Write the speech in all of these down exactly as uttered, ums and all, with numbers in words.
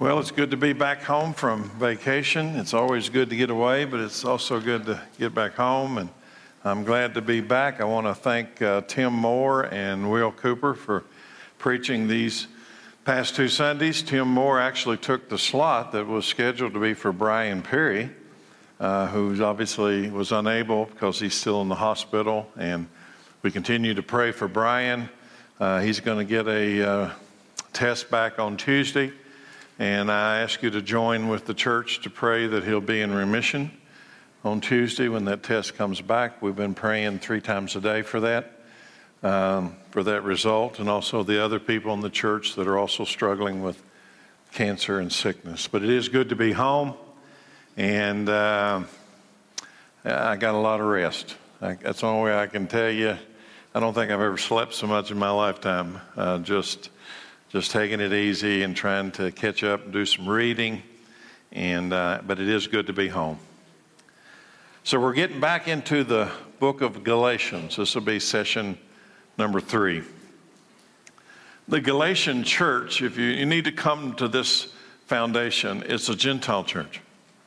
Well, it's good to be back home from vacation. It's always good to get away, but it's also good to get back home, and I'm glad to be back. I want to thank uh, Tim Moore and Will Cooper for preaching these past two Sundays. Tim Moore actually took the slot that was scheduled to be for Brian Perry, uh, who obviously was unable because he's still in the hospital, and we continue to pray for Brian. Uh, he's going to get a uh, test back on Tuesday. And I ask you to join with the church to pray that he'll be in remission on Tuesday when that test comes back. We've been praying three times a day for that, um, for that result, and also the other people in the church that are also struggling with cancer and sickness. But it is good to be home, and uh, I got a lot of rest. I, that's the only way I can tell you. I don't think I've ever slept so much in my lifetime. Uh, just... Just taking it easy and trying to catch up and do some reading, and uh, but it is good to be home. So we're getting back into the book of Galatians. This will be session number three. The Galatian church, if you, you need to come to this foundation, it's a Gentile church.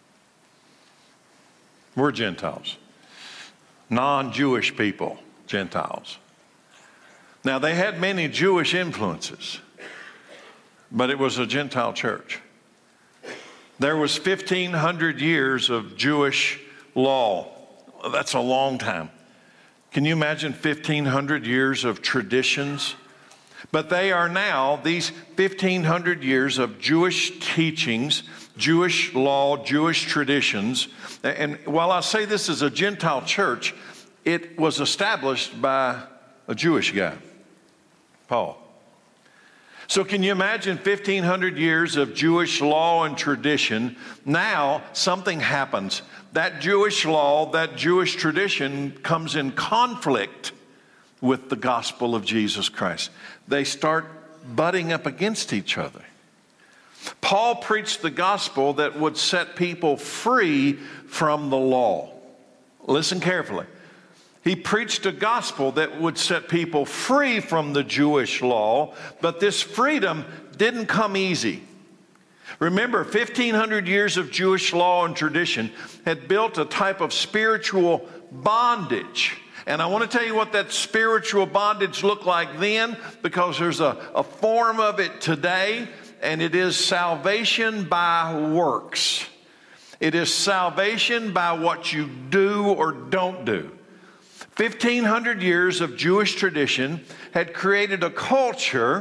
We're Gentiles, non-Jewish people, Gentiles. Now, they had many Jewish influences, but it was a Gentile church. There was fifteen hundred years of Jewish law. That's a long time. Can you imagine fifteen hundred years of traditions? But they are now, these fifteen hundred years of Jewish teachings, Jewish law, Jewish traditions. And while I say this is a Gentile church, it was established by a Jewish guy, Paul. So can you imagine fifteen hundred years of Jewish law and tradition? Now something happens. That Jewish law, that Jewish tradition comes in conflict with the gospel of Jesus Christ. They start butting up against each other. Paul preached the gospel that would set people free from the law. Listen carefully. He preached a gospel that would set people free from the Jewish law, but this freedom didn't come easy. Remember, fifteen hundred years of Jewish law and tradition had built a type of spiritual bondage. And I want to tell you what that spiritual bondage looked like then, because there's a, a form of it today, and it is salvation by works. It is salvation by what you do or don't do. fifteen hundred years of Jewish tradition had created a culture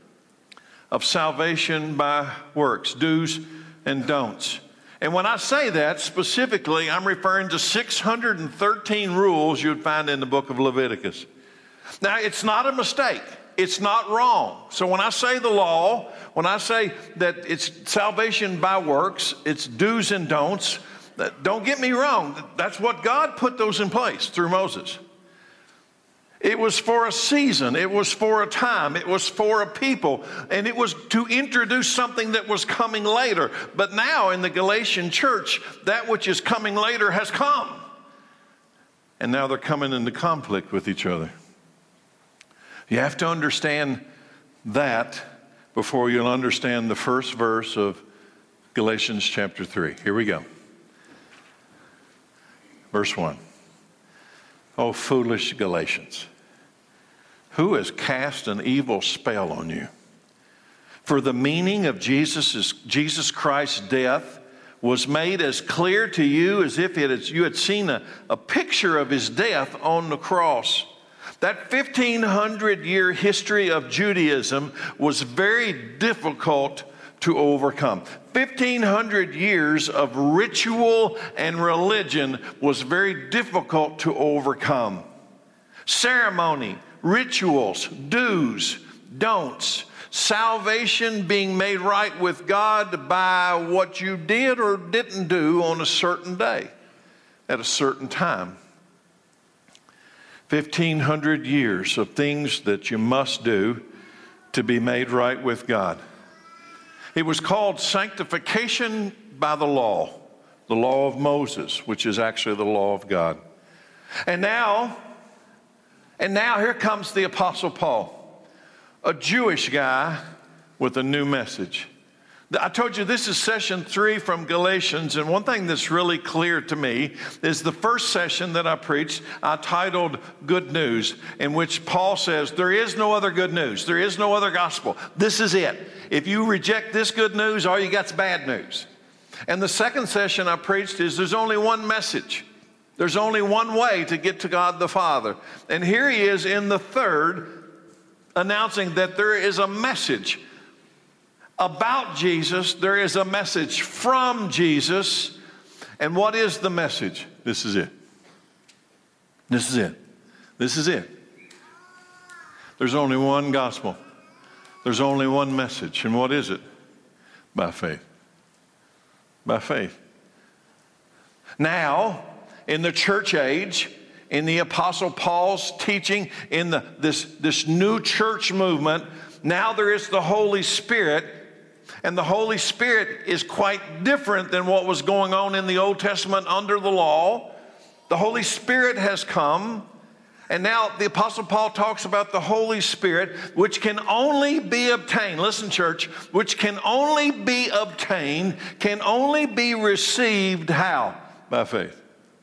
of salvation by works, do's and don'ts. And when I say that specifically, I'm referring to six hundred thirteen rules you'd find in the book of Leviticus. Now, it's not a mistake. It's not wrong. So when I say the law, when I say that it's salvation by works, it's do's and don'ts, don't get me wrong, that's what God put those in place through Moses. It was for a season, it was for a time, it was for a people, and it was to introduce something that was coming later. But now in the Galatian church, that which is coming later has come. And now they're coming into conflict with each other. You have to understand that before you'll understand the first verse of Galatians chapter three. Here we go. Verse one. Oh, foolish Galatians, who has cast an evil spell on you? For the meaning of Jesus, Jesus Christ's death was made as clear to you as if it is, you had seen a, a picture of his death on the cross. That fifteen hundred year history of Judaism was very difficult to overcome. fifteen hundred years of ritual and religion was very difficult to overcome. Ceremony, rituals, do's, don'ts, salvation being made right with God by what you did or didn't do on a certain day, at a certain time. fifteen hundred years of things that you must do to be made right with God. It was called sanctification by the law, the law of Moses, which is actually the law of God. And now, and now here comes the Apostle Paul, a Jewish guy with a new message. I told you this is session three from Galatians, and one thing that's really clear to me is the first session that I preached, I titled Good News, in which Paul says, there is no other good news. There is no other gospel. This is it. If you reject this good news, all you got is bad news. And the second session I preached is there's only one message. There's only one way to get to God the Father. And here he is in the third, announcing that there is a message about Jesus. There is a message from Jesus. And what is the message? This is it. This is it. This is it. There's only one gospel. There's only one message. And what is it? By faith. By faith. Now, in the church age, in the Apostle Paul's teaching, in the, this, this new church movement, now there is the Holy Spirit. And the Holy Spirit is quite different than what was going on in the Old Testament under the law. The Holy Spirit has come. And now the Apostle Paul talks about the Holy Spirit, which can only be obtained. Listen, church, which can only be obtained, can only be received how? By faith.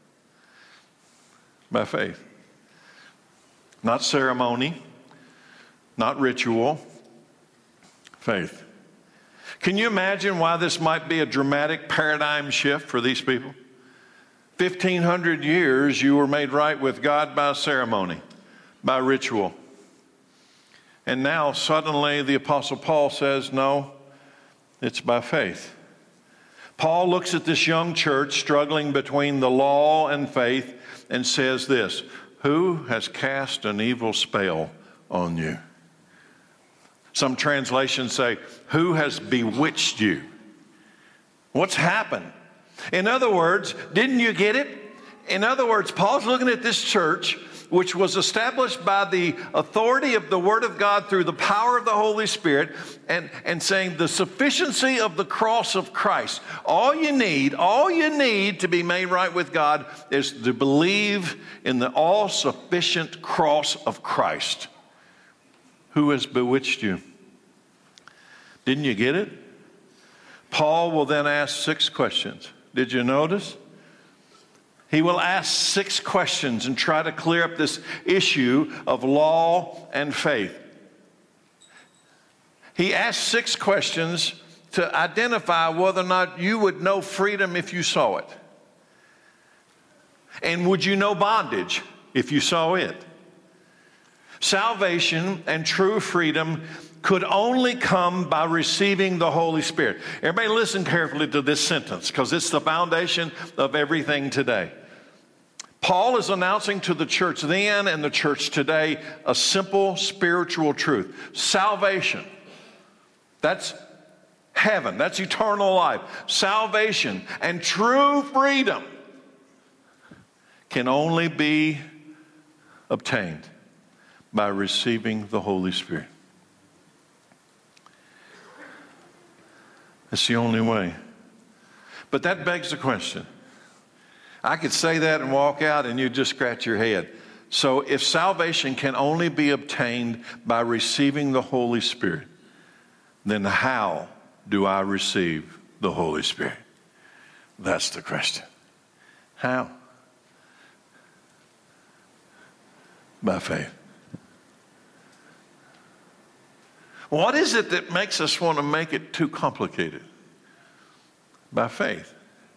By faith. Not ceremony, not ritual, faith. Can you imagine why this might be a dramatic paradigm shift for these people? fifteen hundred years you were made right with God by ceremony, by ritual. And now suddenly the Apostle Paul says, no, it's by faith. Paul looks at this young church struggling between the law and faith and says this, who has cast an evil spell on you? Some translations say, who has bewitched you? What's happened? In other words, didn't you get it? In other words, Paul's looking at this church, which was established by the authority of the Word of God through the power of the Holy Spirit, and, and saying the sufficiency of the cross of Christ. All you need, all you need to be made right with God is to believe in the all-sufficient cross of Christ. Who has bewitched you? Didn't you get it? Paul will then ask six questions. Did you notice? He will ask six questions and try to clear up this issue of law and faith. He asks six questions to identify whether or not you would know freedom if you saw it. And would you know bondage if you saw it? Salvation and true freedom could only come by receiving the Holy Spirit. Everybody listen carefully to this sentence because it's the foundation of everything today. Paul is announcing to the church then and the church today a simple spiritual truth. Salvation, that's heaven, that's eternal life. Salvation and true freedom can only be obtained by receiving the Holy Spirit. It's the only way. But that begs the question. I could say that and walk out and you'd just scratch your head. So if salvation can only be obtained by receiving the Holy Spirit, then how do I receive the Holy Spirit? That's the question. How? By faith. What is it that makes us want to make it too complicated? By faith.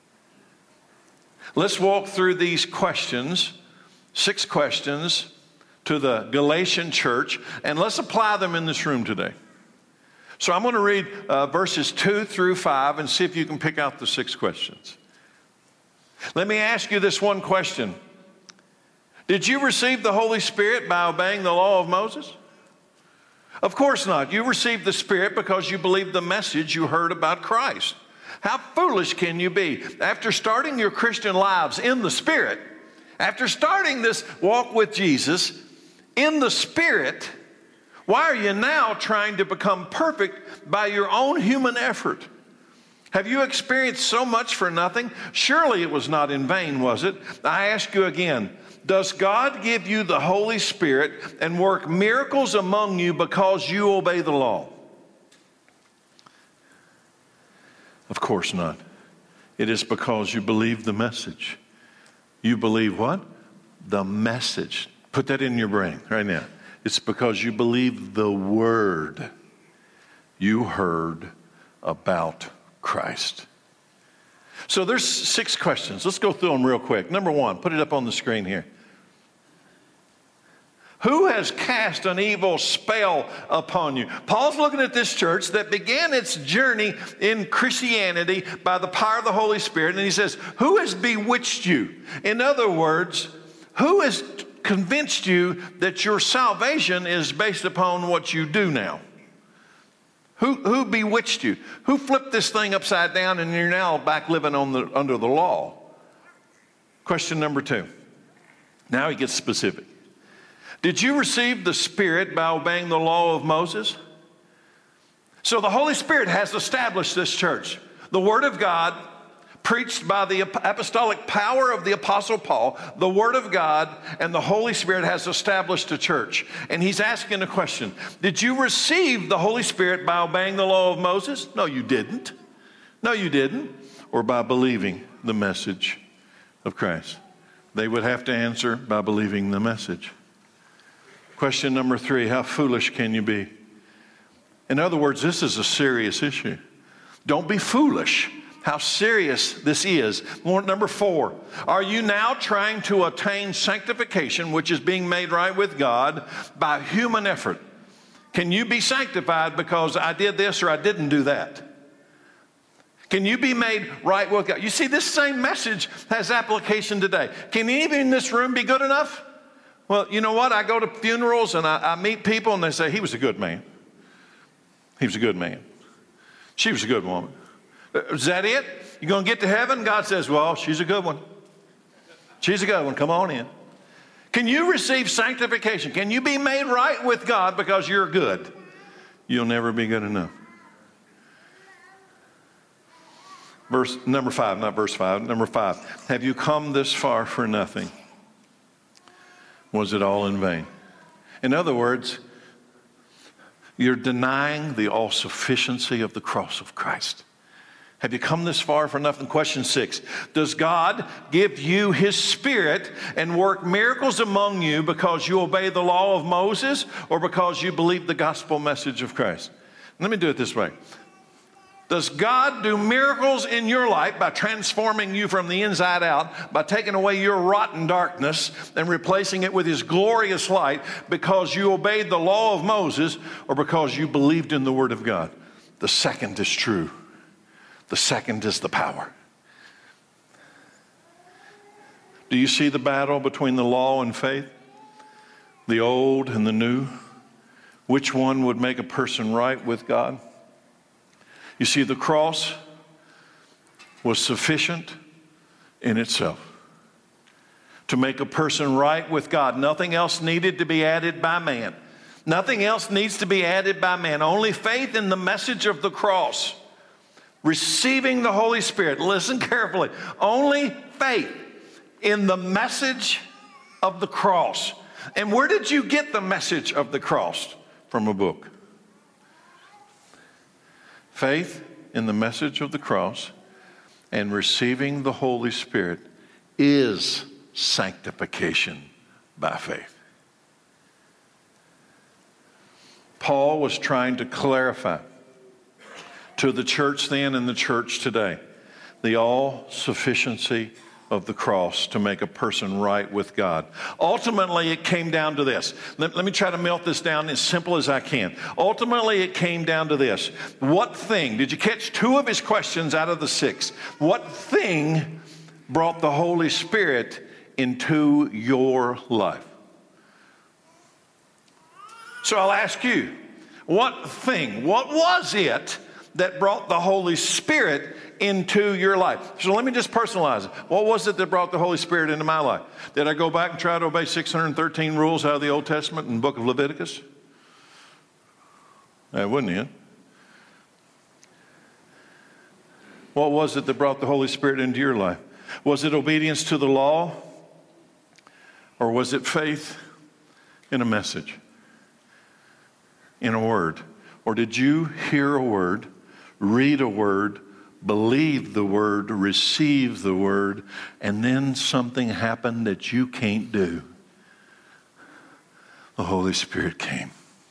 Let's walk through these questions, six questions, to the Galatian church, and let's apply them in this room today. So I'm going to read uh, verses two through five and see if you can pick out the six questions. Let me ask you this one question. Did you receive the Holy Spirit by obeying the law of Moses? Of course not. You received the Spirit because you believed the message you heard about Christ. How foolish can you be? After starting your Christian lives in the Spirit, after starting this walk with Jesus in the Spirit, why are you now trying to become perfect by your own human effort? Have you experienced so much for nothing? Surely it was not in vain, was it? I ask you again, does God give you the Holy Spirit and work miracles among you because you obey the law? Of course not. It is because you believe the message. You believe what? The message. Put that in your brain right now. It's because you believe the word you heard about Christ. So there's six questions. Let's go through them real quick. Number one, put it up on the screen here. Who has cast an evil spell upon you? Paul's looking at this church that began its journey in Christianity by the power of the Holy Spirit, and he says, who has bewitched you? In other words, who has convinced you that your salvation is based upon what you do now? Who, who bewitched you? Who flipped this thing upside down and you're now back living on the, under the law? Question number two. Now he gets specific. Did you receive the Spirit by obeying the law of Moses? So the Holy Spirit has established this church. The Word of God, preached by the apostolic power of the Apostle Paul, the Word of God and the Holy Spirit has established a church. And he's asking a question. Did you receive the Holy Spirit by obeying the law of Moses? No, you didn't. No, you didn't. Or by believing the message of Christ? They would have to answer by believing the message. Question number three, how foolish can you be? In other words, this is a serious issue. Don't be foolish. How serious this is. Number four, are you now trying to attain sanctification, which is being made right with God, by human effort? Can you be sanctified because I did this or I didn't do that? Can you be made right with God? You see, this same message has application today. Can anybody in this room be good enough? Well, you know what? I go to funerals and I, I meet people and they say, he was a good man. He was a good man. She was a good woman. Is that it? You're going to get to heaven? God says, well, she's a good one. She's a good one. Come on in. Can you receive sanctification? Can you be made right with God because you're good? You'll never be good enough. Verse number five, not verse five, number five. Have you come this far for nothing? Was it all in vain? In other words, you're denying the all-sufficiency of the cross of Christ. Have you come this far for nothing? Question six. Does God give you His Spirit and work miracles among you because you obey the law of Moses or because you believe the gospel message of Christ? Let me do it this way. Does God do miracles in your life by transforming you from the inside out, by taking away your rotten darkness and replacing it with His glorious light because you obeyed the law of Moses or because you believed in the Word of God? The second is true. The second is the power. Do you see the battle between the law and faith? The old and the new? Which one would make a person right with God? You see, the cross was sufficient in itself to make a person right with God. Nothing else needed to be added by man. Nothing else needs to be added by man. Only faith in the message of the cross. Receiving the Holy Spirit. Listen carefully. Only faith in the message of the cross. And where did you get the message of the cross? From a book. Faith in the message of the cross and receiving the Holy Spirit is sanctification by faith. Paul was trying to clarify to the church then and the church today the all-sufficiency of the cross to make a person right with God. Ultimately, it came down to this. Let, let me try to melt this down as simple as I can. Ultimately, it came down to this. What thing, did you catch two of his questions out of the six? What thing brought the Holy Spirit into your life? So I'll ask you, what thing, what was it that brought the Holy Spirit into your life? So let me just personalize it. What was it that brought the Holy Spirit into my life? Did I go back and try to obey six hundred thirteen rules out of the Old Testament and the book of Leviticus? That wouldn't it? What was it that brought the Holy Spirit into your life? Was it obedience to the law? Or was it faith in a message? In a word? Or did you hear a word, read a word, believed the word, received the word, and then something happened that you can't do. The Holy Spirit came.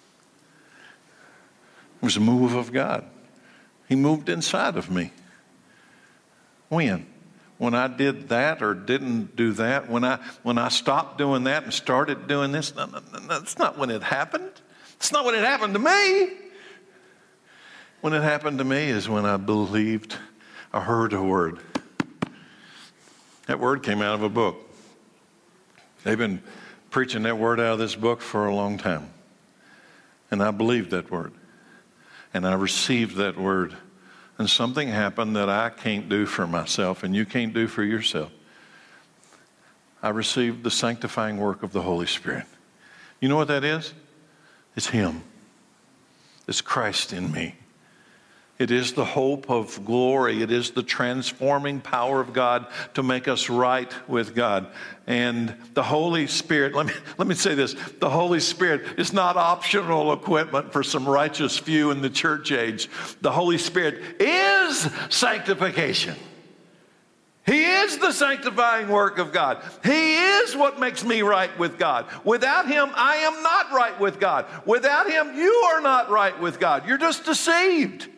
It was a move of God. He moved inside of me. When? When I did that or didn't do that, when I when I stopped doing that and started doing this, no, no, no, that's not when it happened. It's not when it happened to me. When it happened to me is when I believed, I heard a word. That word came out of a book. They've been preaching that word out of this book for a long time. And I believed that word. And I received that word. And something happened that I can't do for myself and you can't do for yourself. I received the sanctifying work of the Holy Spirit. You know what that is? It's Him. It's Christ in me. It is the hope of glory. It is the transforming power of God to make us right with God. And the Holy Spirit, let me, let me say this, the Holy Spirit is not optional equipment for some righteous few in the church age. The Holy Spirit is sanctification. He is the sanctifying work of God. He is what makes me right with God. Without Him, I am not right with God. Without Him, you are not right with God. You're just deceived.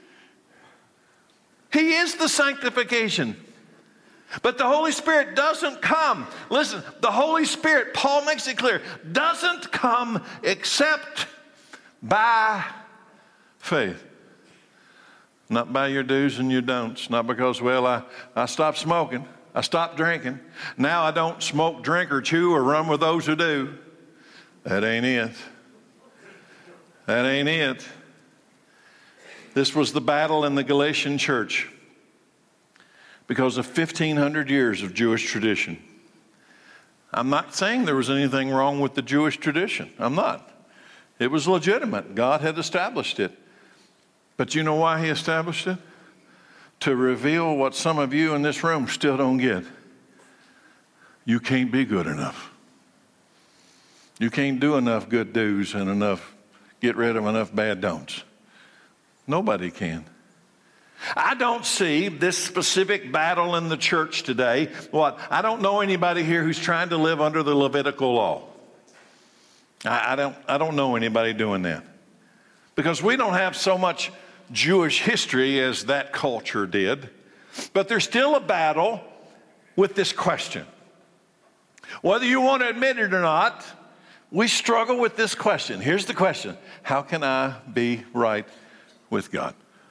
He is the sanctification. But the Holy Spirit doesn't come. Listen, the Holy Spirit, Paul makes it clear, doesn't come except by faith. Not by your do's and your don'ts. Not because, well, I, I stopped smoking. I stopped drinking. Now I don't smoke, drink, or chew, or run with those who do. That ain't it. That ain't it. This was the battle in the Galatian church because of fifteen hundred years of Jewish tradition. I'm not saying there was anything wrong with the Jewish tradition. I'm not. It was legitimate. God had established it. But you know why He established it? To reveal what some of you in this room still don't get. You can't be good enough. You can't do enough good do's and enough, get rid of enough bad don'ts. Nobody can. I don't see this specific battle in the church today. What? I don't know anybody here who's trying to live under the Levitical law. I, I don't, I don't know anybody doing that. Because we don't have so much Jewish history as that culture did. But there's still a battle with this question. Whether you want to admit it or not, we struggle with this question. Here's the question. How can I be right with God?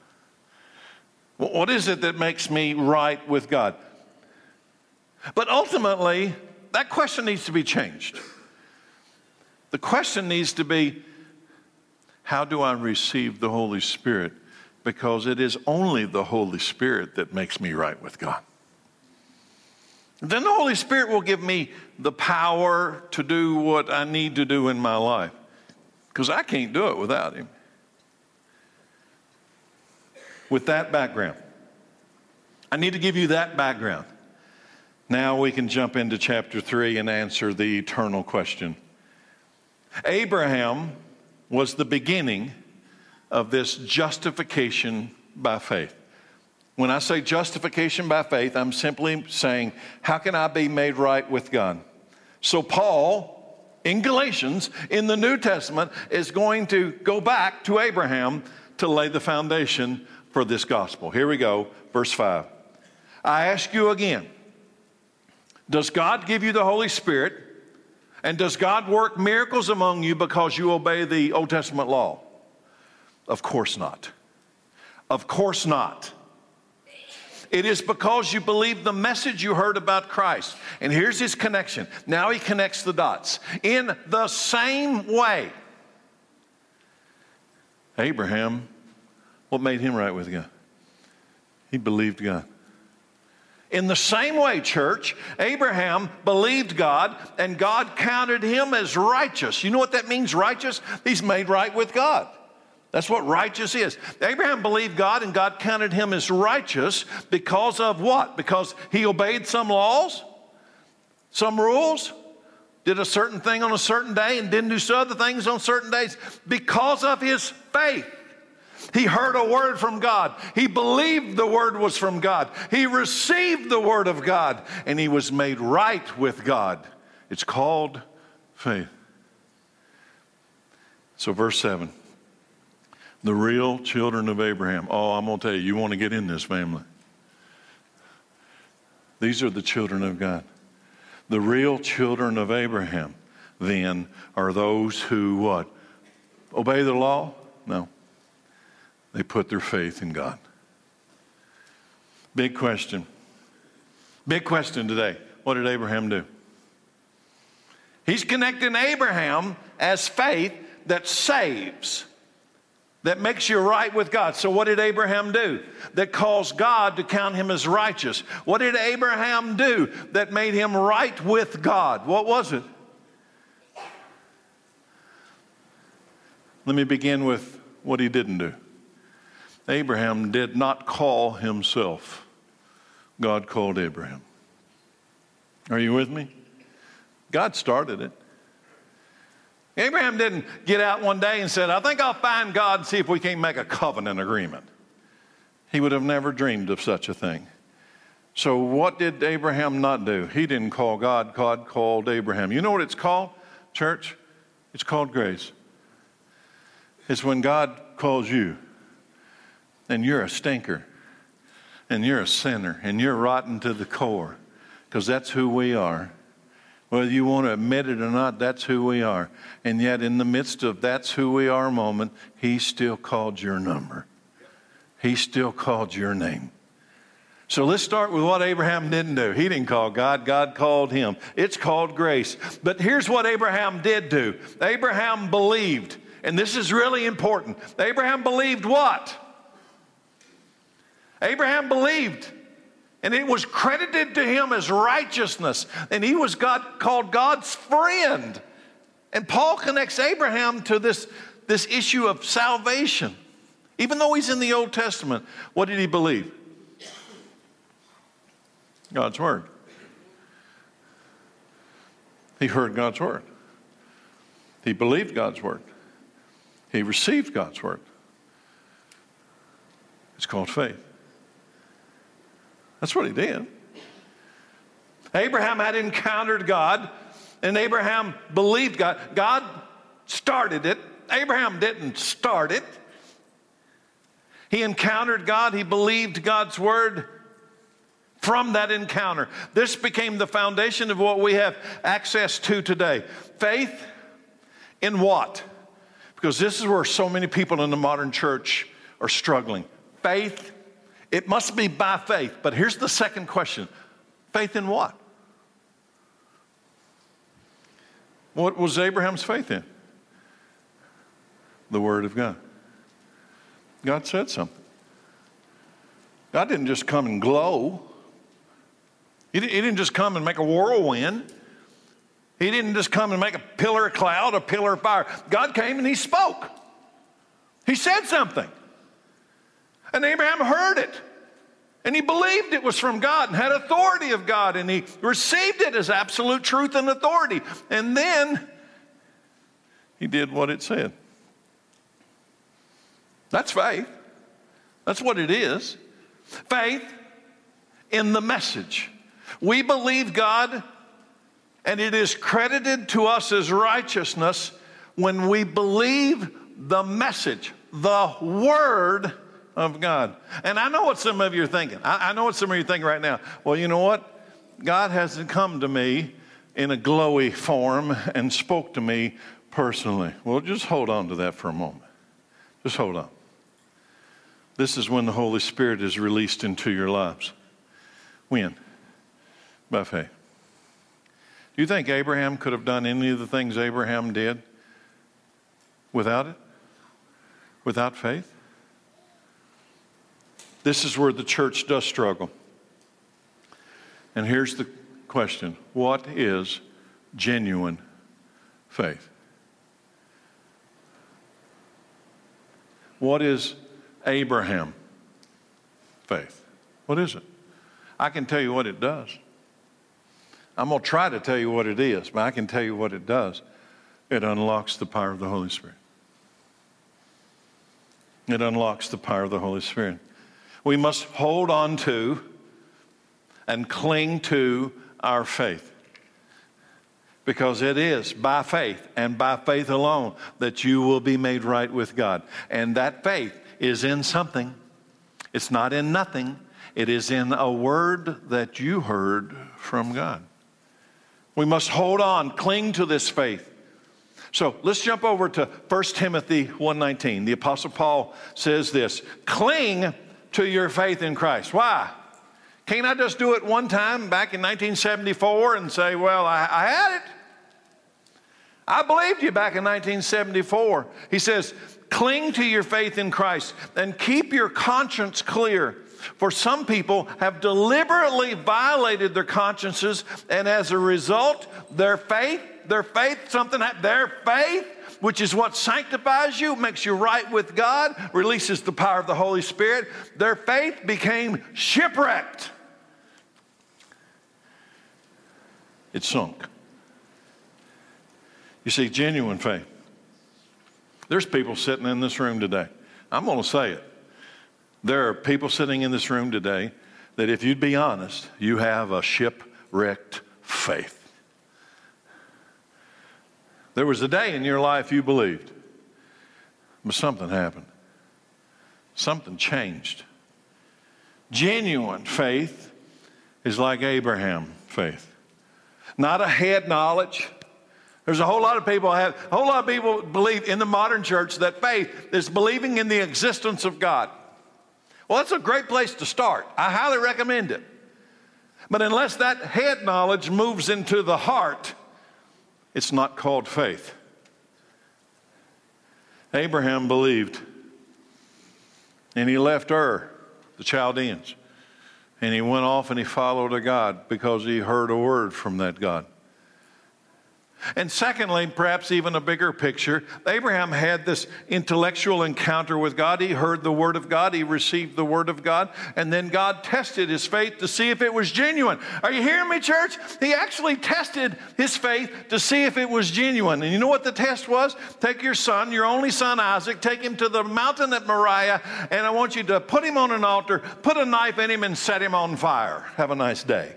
What is it that makes me right with God? But ultimately, that question needs to be changed. The question needs to be, how do I receive the Holy Spirit? Because it is only the Holy Spirit that makes me right with God. Then the Holy Spirit will give me the power to do what I need to do in my life. Because I can't do it without Him. With that background, I need to give you that background. Now we can jump into chapter three and answer the eternal question. Abraham was the beginning of this justification by faith. When I say justification by faith, I'm simply saying, how can I be made right with God? So Paul, in Galatians, in the New Testament, is going to go back to Abraham to lay the foundation for this gospel. Here we go, verse five. I ask you again, does God give you the Holy Spirit? And does God work miracles among you because you obey the Old Testament law? Of course not. Of course not. It is because you believe the message you heard about Christ. And here's his connection. Now he connects the dots. In the same way, Abraham, what made him right with God? He believed God. In the same way, church, Abraham believed God and God counted him as righteous. You know what that means, righteous? He's made right with God. That's what righteous is. Abraham believed God and God counted him as righteous because of what? Because he obeyed some laws, some rules, did a certain thing on a certain day and didn't do some other things on certain days because of his faith. He heard a word from God. He believed the word was from God. He received the word of God, and he was made right with God. It's called faith. So verse seven, the real children of Abraham. Oh, I'm going to tell you, you want to get in this family. These are the children of God. The real children of Abraham, then, are those who what? Obey the law? No. They put their faith in God. Big question. Big question today. What did Abraham do? He's connecting Abraham as faith that saves, that makes you right with God. So what did Abraham do that caused God to count him as righteous? What did Abraham do that made him right with God? What was it? Let me begin with what he didn't do. Abraham did not call himself. God called Abraham. Are you with me? God started it. Abraham didn't get out one day and said, I think I'll find God and see if we can't make a covenant agreement. He would have never dreamed of such a thing. So what did Abraham not do? He didn't call God. God called Abraham. You know what it's called, church? It's called grace. It's when God calls you and you're a stinker and you're a sinner and you're rotten to the core, because that's who we are. Whether you want to admit it or not, that's who we are. And yet in the midst of that's who we are moment, he still called your number. He still called your name. So let's start with what Abraham didn't do. He didn't call God. God called him. It's called grace. But here's what Abraham did do. Abraham believed. And this is really important. Abraham believed what? Abraham believed. And it was credited to him as righteousness. And he was God, called God's friend. And Paul connects Abraham to this, this issue of salvation. Even though he's in the Old Testament, what did he believe? God's word. He heard God's word. He believed God's word. He received God's word. It's called faith. That's what he did. Abraham had encountered God, and Abraham believed God. God started it. Abraham didn't start it. He encountered God. He believed God's word. From that encounter, this became the foundation of what we have access to today. Faith in what? Because this is where so many people in the modern church are struggling. Faith. It must be by faith. But here's the second question. Faith in what? What was Abraham's faith in? The Word of God. God said something. God didn't just come and glow. He didn't just come and make a whirlwind. He didn't just come and make a pillar of cloud, a pillar of fire. God came and he spoke. He said something. And Abraham heard it. And he believed it was from God and had authority of God. And he received it as absolute truth and authority. And then he did what it said. That's faith. That's what it is. Faith in the message. We believe God, and it is credited to us as righteousness when we believe the message, the Word of God. And I know what some of you are thinking. I, I know what some of you are thinking right now. Well, you know what? God hasn't come to me in a glowy form and spoke to me personally. Well, just hold on to that for a moment. Just hold on. This is when the Holy Spirit is released into your lives. When? By faith. Do you think Abraham could have done any of the things Abraham did without it? Without faith? This is where the church does struggle. And here's the question. What is genuine faith? What is Abraham faith? What is it? I can tell you what it does. I'm going to try to tell you what it is, but I can tell you what it does. It unlocks the power of the Holy Spirit. It unlocks the power of the Holy Spirit. We must hold on to and cling to our faith, because it is by faith and by faith alone that you will be made right with God. And that faith is in something. It's not in nothing. It is in a word that you heard from God. We must hold on, cling to this faith. So let's jump over to First Timothy one nineteen. The Apostle Paul says this: cling to your faith in Christ. Why? Can't I just do it one time back in nineteen seventy-four and say, well, I, I had it. I believed you back in nineteen seventy-four. He says, cling to your faith in Christ and keep your conscience clear. For some people have deliberately violated their consciences, and as a result, their faith, their faith, something, their faith, which is what sanctifies you, makes you right with God, releases the power of the Holy Spirit, their faith became shipwrecked. It sunk. You see, genuine faith. There's people sitting in this room today. I'm going to say it. There are people sitting in this room today that, if you'd be honest, you have a shipwrecked faith. There was a day in your life you believed, but something happened. Something changed. Genuine faith is like Abraham faith. Not a head knowledge. There's a whole lot of people have, a whole lot of people believe in the modern church that faith is believing in the existence of God. Well, that's a great place to start. I highly recommend it. But unless that head knowledge moves into the heart, it's not called faith. Abraham believed, and he left Ur, the Chaldeans, and he went off and he followed a God because he heard a word from that God. And secondly, perhaps even a bigger picture, Abraham had this intellectual encounter with God. He heard the word of God. He received the word of God. And then God tested his faith to see if it was genuine. Are you hearing me, church? He actually tested his faith to see if it was genuine. And you know what the test was? Take your son, your only son Isaac, take him to the mountain at Moriah, and I want you to put him on an altar, put a knife in him, and set him on fire. Have a nice day.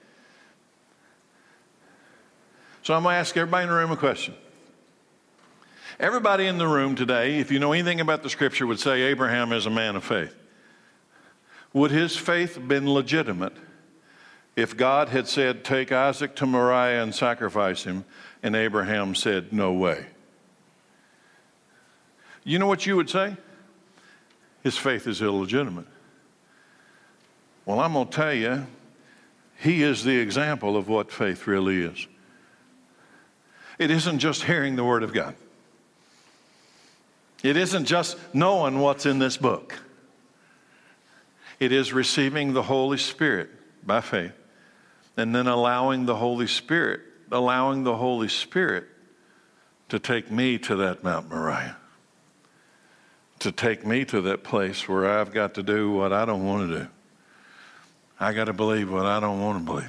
So I'm going to ask everybody in the room a question. Everybody in the room today, if you know anything about the scripture, would say Abraham is a man of faith. Would his faith have been legitimate if God had said, take Isaac to Moriah and sacrifice him, and Abraham said, no way? You know what you would say? His faith is illegitimate. Well, I'm going to tell you, he is the example of what faith really is. It isn't just hearing the word of God. It isn't just knowing what's in this book. It is receiving the Holy Spirit by faith, and then allowing the Holy Spirit, allowing the Holy Spirit to take me to that Mount Moriah, to take me to that place where I've got to do what I don't want to do. I got to believe what I don't want to believe.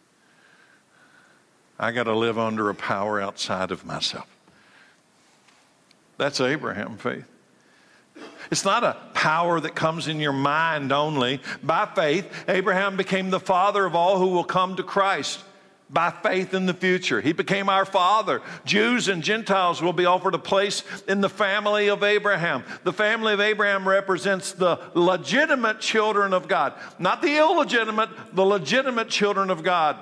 I got to live under a power outside of myself. That's Abraham faith. It's not a power that comes in your mind only. By faith, Abraham became the father of all who will come to Christ by faith in the future. He became our father. Jews and Gentiles will be offered a place in the family of Abraham. The family of Abraham represents the legitimate children of God, not the illegitimate, the legitimate children of God.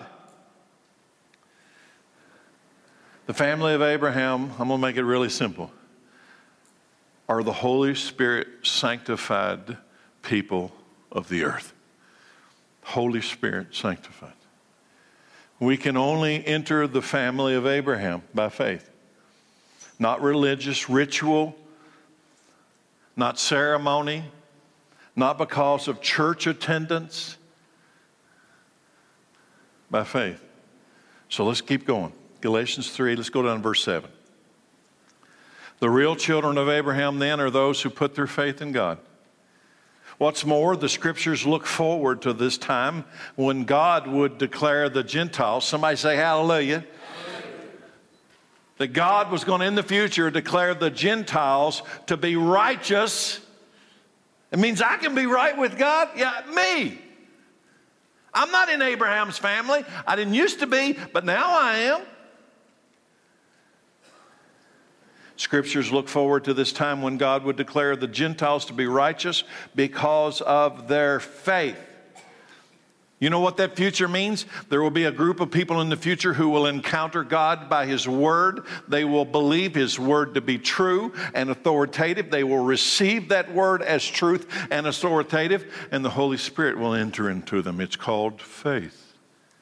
The family of Abraham, I'm going to make it really simple, are the Holy Spirit sanctified people of the earth. Holy Spirit sanctified. We can only enter the family of Abraham by faith. Not religious ritual, not ceremony, not because of church attendance, by faith. So let's keep going. Galatians three, let's go down to verse seven. The real children of Abraham then are those who put their faith in God. What's more, the scriptures look forward to this time when God would declare the Gentiles, somebody say hallelujah, that God was going to in the future declare the Gentiles to be righteous It means I can be right with God? Yeah, me. I'm not in Abraham's family. I didn't used to be, but now I am. Scriptures look forward to this time when God would declare the Gentiles to be righteous because of their faith. You know what that future means? There will be a group of people in the future who will encounter God by His Word. They will believe His Word to be true and authoritative. They will receive that Word as truth and authoritative, and the Holy Spirit will enter into them. It's called faith.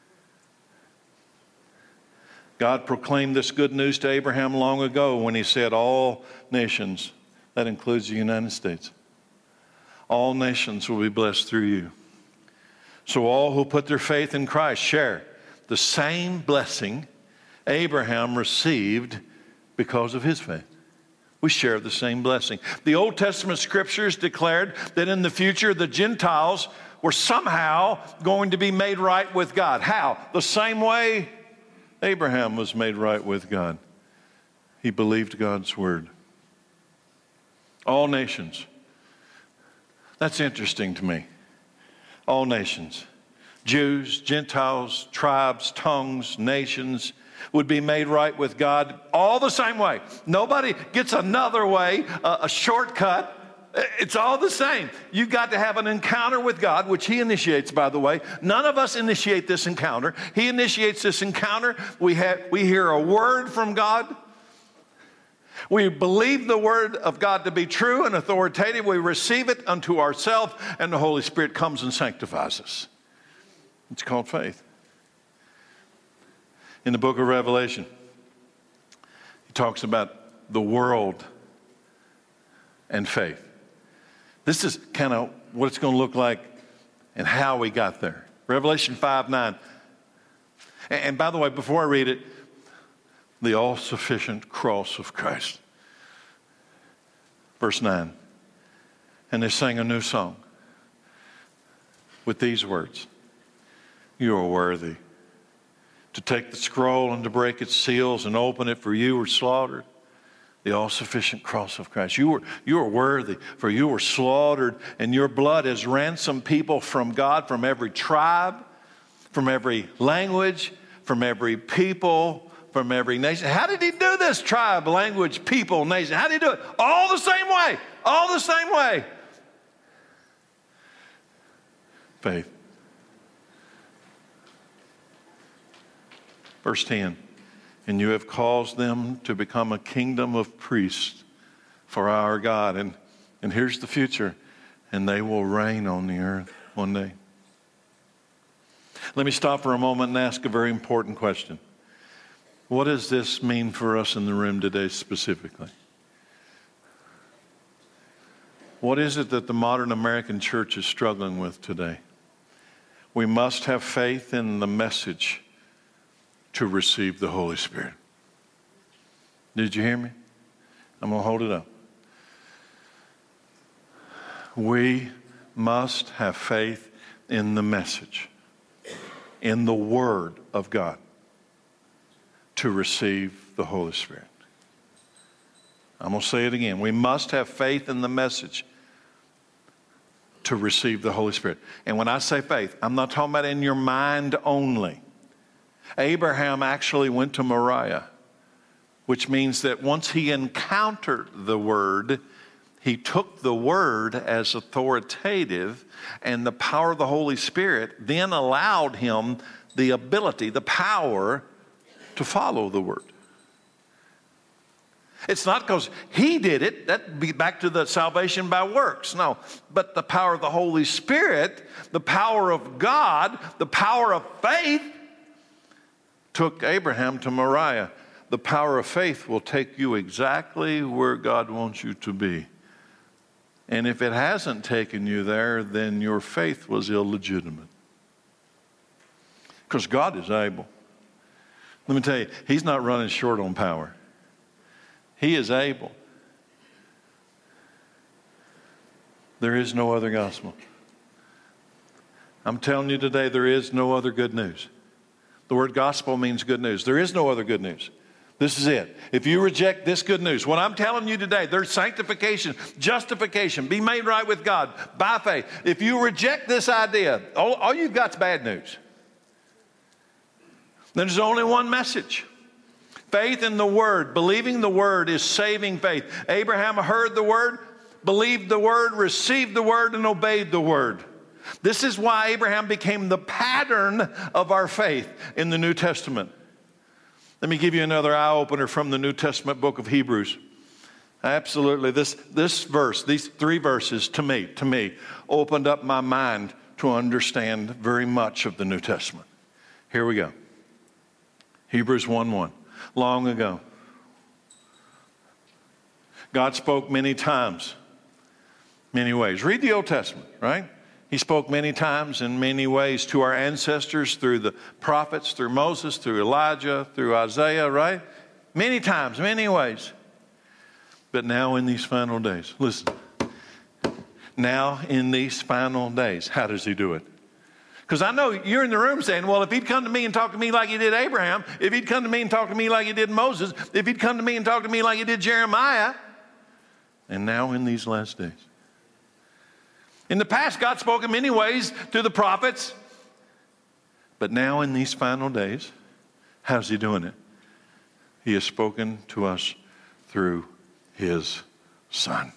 God proclaimed this good news to Abraham long ago when He said, all nations, that includes the United States, all nations will be blessed through you. So all who put their faith in Christ share the same blessing Abraham received because of his faith. We share the same blessing. The Old Testament scriptures declared that in the future the Gentiles were somehow going to be made right with God. How? The same way Abraham was made right with God. He believed God's word. All nations. That's interesting to me. All nations, Jews, Gentiles, tribes, tongues, nations would be made right with God all the same way. Nobody gets another way, a, a shortcut. It's all the same. You've got to have an encounter with God, which He initiates, by the way. None of us initiate this encounter. He initiates this encounter. We have, we hear a word from God. We believe the word of God to be true and authoritative. We receive it unto ourselves, and the Holy Spirit comes and sanctifies us. It's called faith. In the book of Revelation, he talks about the world and faith. This is kind of what it's going to look like and how we got there. Revelation five nine. And by the way, before I read it, the all-sufficient cross of Christ. Verse nine. And they sang a new song with these words. You are worthy to take the scroll and to break its seals and open it, for you were slaughtered. The all-sufficient cross of Christ. You were, you are worthy, for you were slaughtered, and your blood has ransomed people from God, from every tribe, from every language, from every people, from every nation. How did He do this? Tribe, language, people, nation. How did He do it? All the same way. All the same way. Faith. Verse ten. And you have caused them to become a kingdom of priests for our God. And, and here's the future. And they will reign on the earth one day. Let me stop for a moment and ask a very important question. What does this mean for us in the room today specifically? What is it that the modern American church is struggling with today? We must have faith in the message to receive the Holy Spirit. Did you hear me? I'm going to hold it up. We must have faith in the message, in the Word of God, to receive the Holy Spirit. I'm going to say it again. We must have faith in the message to receive the Holy Spirit. And when I say faith, I'm not talking about in your mind only. Abraham actually went to Moriah, which means that once he encountered the Word, he took the Word as authoritative, and the power of the Holy Spirit then allowed him the ability, the power to follow the Word. It's not because he did it. That'd be back to the salvation by works. No, but the power of the Holy Spirit, the power of God, the power of faith took Abraham to Moriah. The power of faith will take you exactly where God wants you to be. And if it hasn't taken you there, then your faith was illegitimate. Because God is able. Let me tell you, He's not running short on power. He is able. There is no other gospel. I'm telling you today, there is no other good news. The word gospel means good news. There is no other good news. This is it. If you reject this good news, what I'm telling you today, there's sanctification, justification, be made right with God by faith. If you reject this idea, all, all you've got is bad news. Then there's only one message. Faith in the Word, believing the Word is saving faith. Abraham heard the Word, believed the Word, received the Word, and obeyed the Word. This is why Abraham became the pattern of our faith in the New Testament. Let me give you another eye-opener from the New Testament book of Hebrews. Absolutely, this, this verse, these three verses to me, to me, opened up my mind to understand very much of the New Testament. Here we go. Hebrews one one. Long ago, God spoke many times, many ways. Read the Old Testament, right? He spoke many times in many ways to our ancestors through the prophets, through Moses, through Elijah, through Isaiah, right? Many times, many ways. But now in these final days, listen. Now in these final days, how does he do it? Because I know you're in the room saying, well, if he'd come to me and talk to me like he did Abraham, if he'd come to me and talk to me like he did Moses, if he'd come to me and talk to me like he did Jeremiah, and now in these last days. In the past, God spoke in many ways to the prophets. But now in these final days, how's he doing it? He has spoken to us through his Son.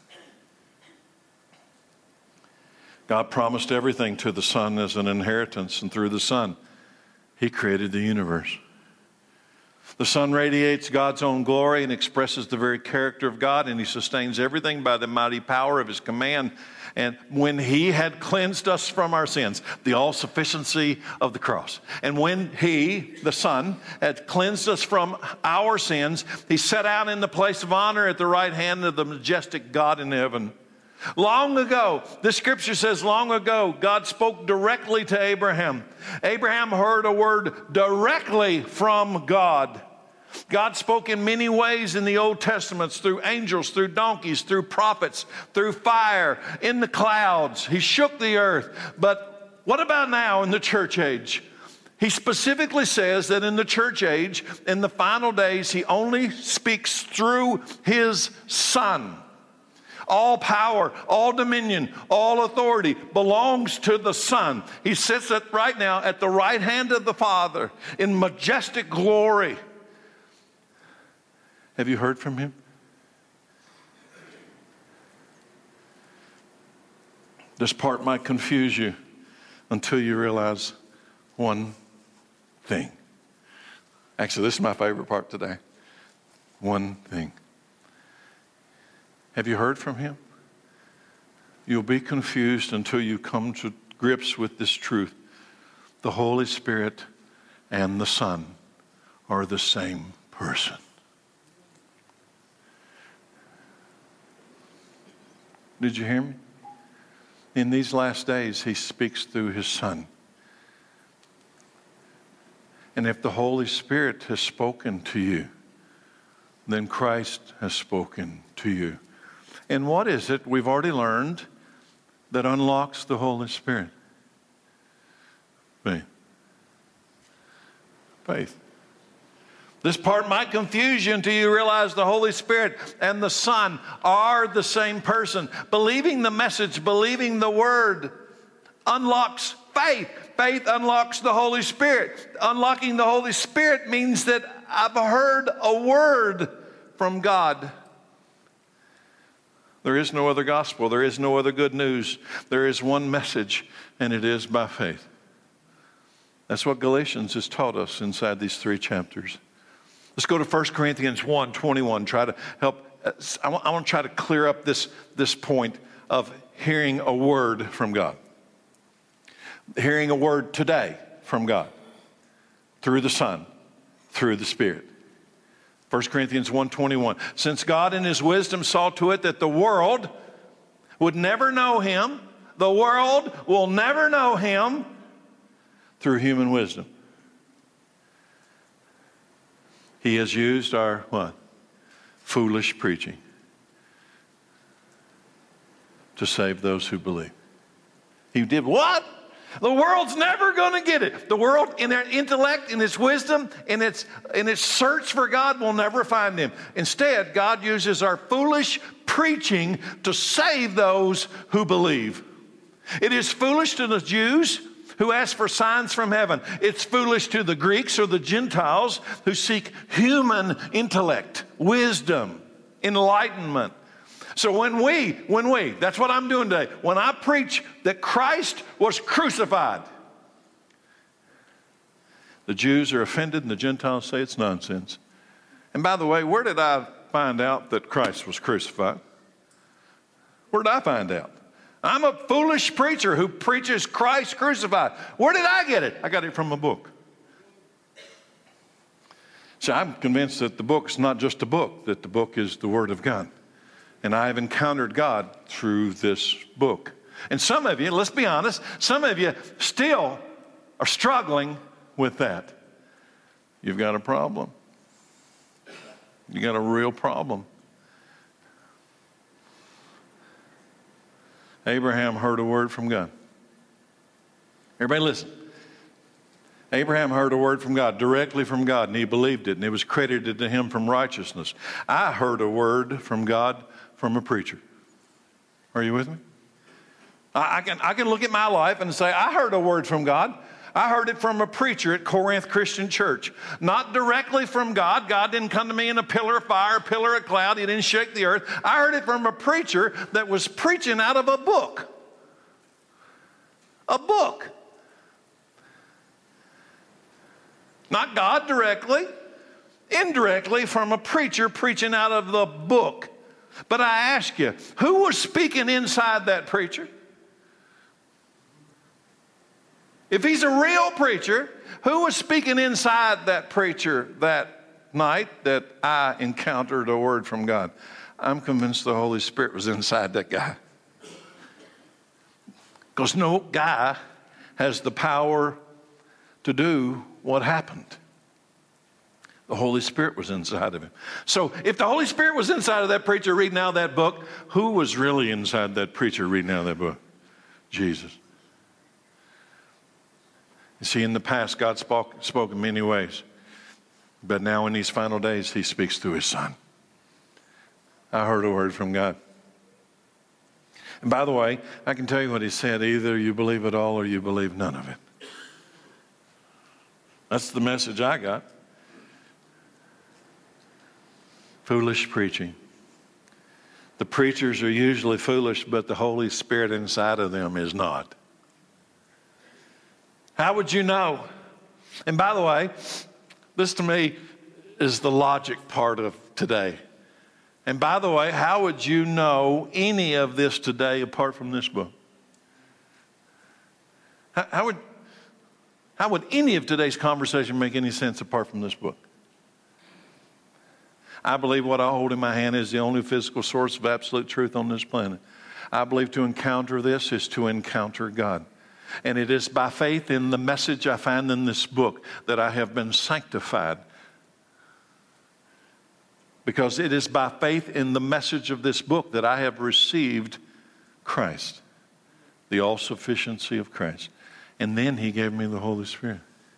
God promised everything to the Son as an inheritance, and through the Son, he created the universe. The Son radiates God's own glory and expresses the very character of God, and he sustains everything by the mighty power of his command. And when he had cleansed us from our sins, the all-sufficiency of the cross. And when he, the Son, had cleansed us from our sins, he sat out in the place of honor at the right hand of the majestic God in heaven. Long ago, the scripture says long ago, God spoke directly to Abraham. Abraham heard a word directly from God. God spoke in many ways in the Old Testament, through angels, through donkeys, through prophets, through fire, in the clouds. He shook the earth. But what about now in the church age? He specifically says that in the church age, in the final days, he only speaks through his Son. All power, all dominion, all authority belongs to the Son. He sits at, right now at the right hand of the Father in majestic glory. Have you heard from him? This part might confuse you until you realize one thing. Actually, this is my favorite part today. One thing. Have you heard from him? You'll be confused until you come to grips with this truth. The Holy Spirit and the Son are the same person. Did you hear me? In these last days, he speaks through his Son. And if the Holy Spirit has spoken to you, then Christ has spoken to you. And what is it we've already learned that unlocks the Holy Spirit? Faith. Faith. This part might confuse you until you realize the Holy Spirit and the Son are the same person. Believing the message, believing the Word unlocks faith. Faith unlocks the Holy Spirit. Unlocking the Holy Spirit means that I've heard a word from God. There is no other gospel. There is no other good news. There is one message, and it is by faith. That's what Galatians has taught us inside these three chapters. Let's go to First Corinthians one twenty-one. Try to help. I want, I want to try to clear up this, this point of hearing a word from God. Hearing a word today from God. Through the Son. Through the Spirit. First Corinthians one twenty-one. Since God in his wisdom saw to it that the world would never know him, the world will never know him through human wisdom. He has used our what? Foolish preaching to save those who believe. He did what? The world's never going to get it. The world, in their intellect, in its wisdom, in its, in its search for God, will never find Him. Instead, God uses our foolish preaching to save those who believe. It is foolish to the Jews who ask for signs from heaven. It's foolish to the Greeks or the Gentiles who seek human intellect, wisdom, enlightenment. So when we, when we, that's what I'm doing today, when I preach that Christ was crucified, the Jews are offended and the Gentiles say it's nonsense. And by the way, where did I find out that Christ was crucified? Where did I find out? I'm a foolish preacher who preaches Christ crucified. Where did I get it? I got it from a book. So I'm convinced that the book is not just a book, that the book is the Word of God. And I have encountered God through this book. And some of you, let's be honest, some of you still are struggling with that. You've got a problem. You got a real problem. Abraham heard a word from God. Everybody listen. Abraham heard a word from God, directly from God, and he believed it, and it was credited to him from righteousness. I heard a word from God from a preacher. Are you with me? I, I, can, I can look at my life and say, I heard a word from God. I heard it from a preacher at Corinth Christian Church. Not directly from God. God didn't come to me in a pillar of fire, pillar of cloud. He didn't shake the earth. I heard it from a preacher that was preaching out of a book. A book. Not God directly, indirectly from a preacher preaching out of the book. But I ask you, who was speaking inside that preacher? If he's a real preacher, who was speaking inside that preacher that night that I encountered a word from God? I'm convinced the Holy Spirit was inside that guy. Because no guy has the power to do what happened. The Holy Spirit was inside of him. So if the Holy Spirit was inside of that preacher reading out that book, who was really inside that preacher reading out that book? Jesus. You see, in the past, God spoke, spoke in many ways. But now in these final days, He speaks through His Son. I heard a word from God. And by the way, I can tell you what He said. Either you believe it all or you believe none of it. That's the message I got. Foolish preaching. The preachers are usually foolish, but the Holy Spirit inside of them is not. How would you know? And by the way, this to me is the logic part of today. And by the way, how would you know any of this today apart from this book? How, how would, how would any of today's conversation make any sense apart from this book? I believe what I hold in my hand is the only physical source of absolute truth on this planet. I believe to encounter this is to encounter God. And it is by faith in the message I find in this book that I have been sanctified. Because it is by faith in the message of this book that I have received Christ, the all-sufficiency of Christ. And then He gave me the Holy Spirit.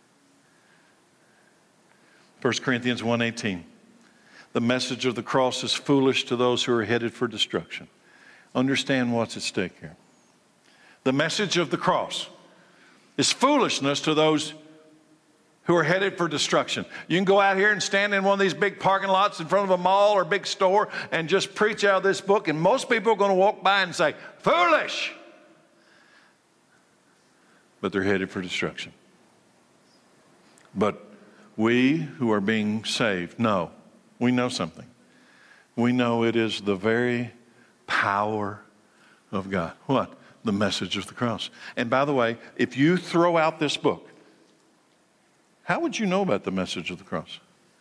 First Corinthians one eighteen. The message of the cross is foolish to those who are headed for destruction. Understand what's at stake here. The message of the cross is foolishness to those who are headed for destruction. You can go out here and stand in one of these big parking lots in front of a mall or a big store and just preach out of this book, and most people are going to walk by and say, foolish. But they're headed for destruction. But we who are being saved know. We know something. We know it is the very power of God. What? The message of the cross. And by the way, if you throw out this book, how would you know about the message of the cross?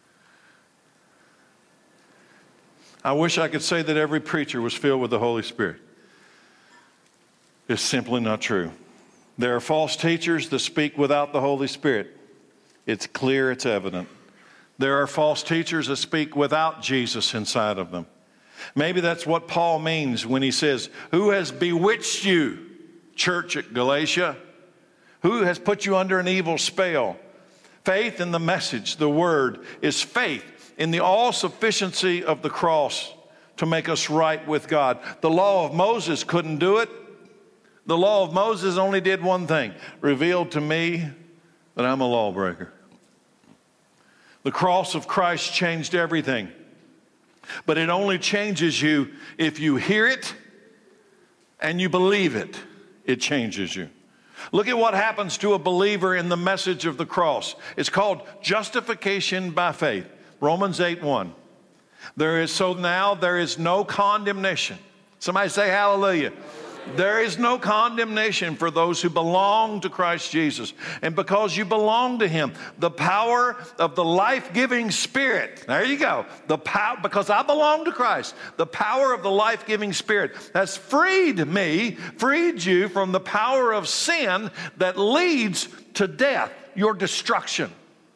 I wish I could say that every preacher was filled with the Holy Spirit. It's simply not true. There are false teachers that speak without the Holy Spirit. It's clear, it's evident. There are false teachers that speak without Jesus inside of them. Maybe that's what Paul means when he says, who has bewitched you, church at Galatia? Who has put you under an evil spell? Faith in the message, the word, is faith in the all-sufficiency of the cross to make us right with God. The law of Moses couldn't do it. The law of Moses only did one thing: revealed to me that I'm a lawbreaker. The cross of Christ changed everything. But it only changes you if you hear it and you believe it. It changes you. Look at what happens to a believer in the message of the cross. It's called justification by faith. Romans eight one. There is, so now there is no condemnation. Somebody say hallelujah. There is no condemnation for those who belong to Christ Jesus. And because you belong to Him, the power of the life-giving Spirit, there you go, the power, because I belong to Christ, the power of the life-giving Spirit has freed me, freed you from the power of sin that leads to death, your destruction.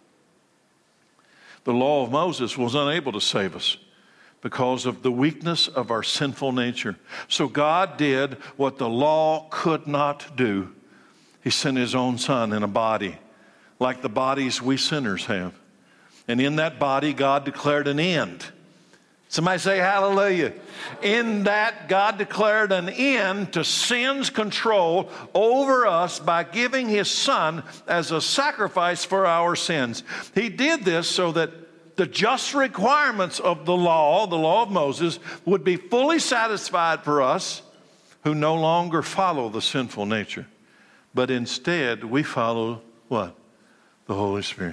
The law of Moses was unable to save us because of the weakness of our sinful nature. So God did what the law could not do. He sent His own Son in a body, like the bodies we sinners have. And in that body, God declared an end. Somebody say hallelujah. In that, God declared an end to sin's control over us by giving His Son as a sacrifice for our sins. He did this so that the just requirements of the law, the law of Moses, would be fully satisfied for us who no longer follow the sinful nature. But instead, we follow what? The Holy Spirit.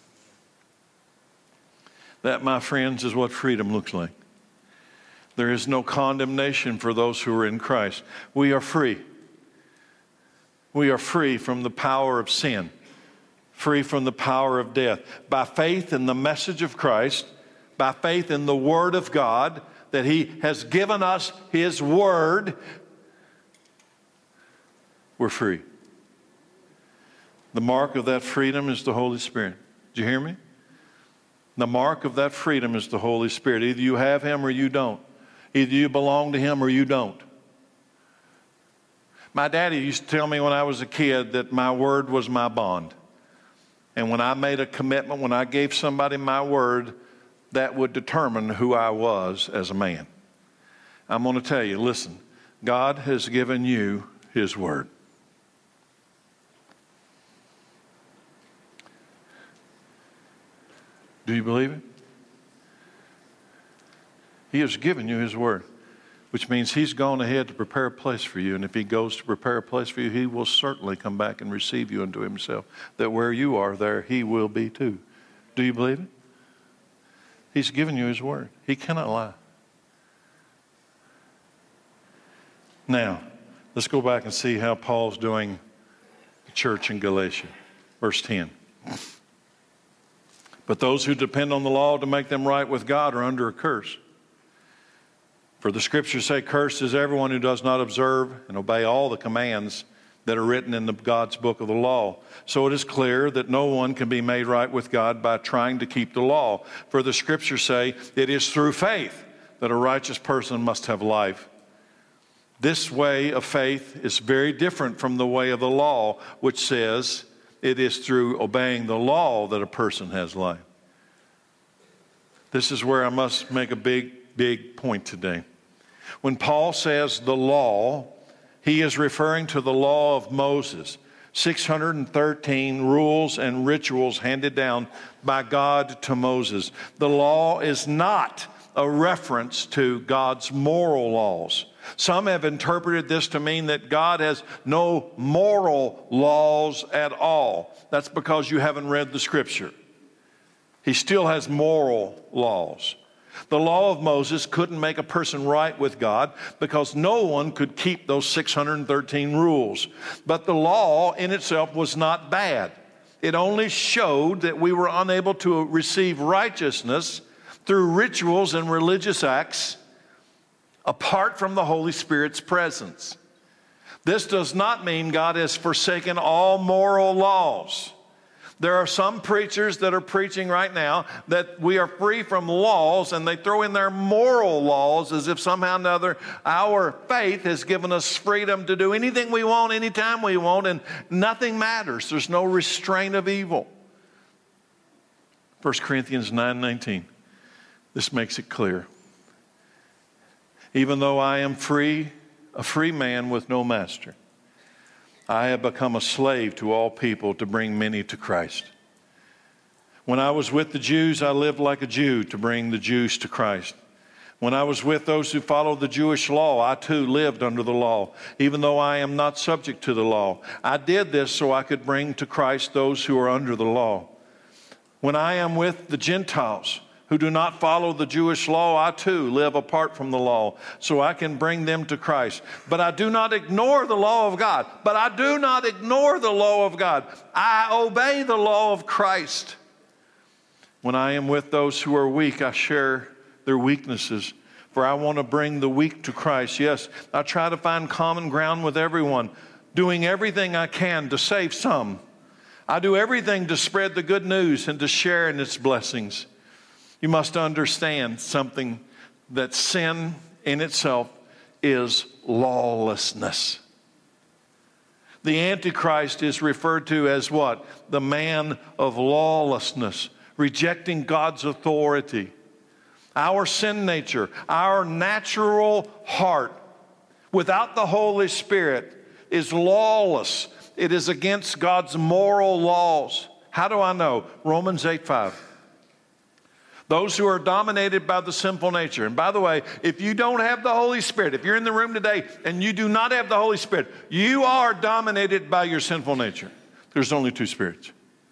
That, my friends, is what freedom looks like. There is no condemnation for those who are in Christ. We are free. We are free from the power of sin, free from the power of death. By faith in the message of Christ, by faith in the Word of God, that He has given us His Word, we're free. The mark of that freedom is the Holy Spirit. Did you hear me? The mark of that freedom is the Holy Spirit. Either you have Him or you don't. Either you belong to Him or you don't. My daddy used to tell me when I was a kid that my word was my bond. And when I made a commitment, when I gave somebody my word, that would determine who I was as a man. I'm going to tell you, listen, God has given you His word. Do you believe it? He has given you His word, which means He's gone ahead to prepare a place for you. And if He goes to prepare a place for you, He will certainly come back and receive you unto Himself. That where you are, there He will be too. Do you believe it? He's given you His word. He cannot lie. Now, let's go back and see how Paul's doing the church in Galatia. Verse ten. But those who depend on the law to make them right with God are under a curse. For the Scriptures say, cursed is everyone who does not observe and obey all the commands that are written in the God's book of the law. So it is clear that no one can be made right with God by trying to keep the law. For the Scriptures say, it is through faith that a righteous person must have life. This way of faith is very different from the way of the law, which says it is through obeying the law that a person has life. This is where I must make a big, big point today. When Paul says the law, he is referring to the law of Moses, six hundred thirteen rules and rituals handed down by God to Moses. The law is not a reference to God's moral laws. Some have interpreted this to mean that God has no moral laws at all. That's because you haven't read the Scripture. He still has moral laws. The law of Moses couldn't make a person right with God because no one could keep those six hundred thirteen rules. But the law in itself was not bad. It only showed that we were unable to receive righteousness through rituals and religious acts apart from the Holy Spirit's presence. This does not mean God has forsaken all moral laws. There are some preachers that are preaching right now that we are free from laws, and they throw in their moral laws as if somehow or another our faith has given us freedom to do anything we want, anytime we want, and nothing matters. There's no restraint of evil. First Corinthians nine nineteen. This makes it clear. Even though I am free, a free man with no master, I have become a slave to all people to bring many to Christ. When I was with the Jews, I lived like a Jew to bring the Jews to Christ. When I was with those who followed the Jewish law, I too lived under the law, even though I am not subject to the law. I did this so I could bring to Christ those who are under the law. When I am with the Gentiles who do not follow the Jewish law, I too live apart from the law, so I can bring them to Christ. But I do not ignore the law of God. But I do not ignore the law of God. I obey the law of Christ. When I am with those who are weak, I share their weaknesses, for I want to bring the weak to Christ. Yes, I try to find common ground with everyone, doing everything I can to save some. I do everything to spread the good news and to share in its blessings. You must understand something, that sin in itself is lawlessness. The Antichrist is referred to as what? The man of lawlessness, rejecting God's authority. Our sin nature, our natural heart, without the Holy Spirit, is lawless. It is against God's moral laws. How do I know? Romans eight five. Those who are dominated by the sinful nature. And by the way, if you don't have the Holy Spirit, if you're in the room today and you do not have the Holy Spirit, you are dominated by your sinful nature. There's only two spirits.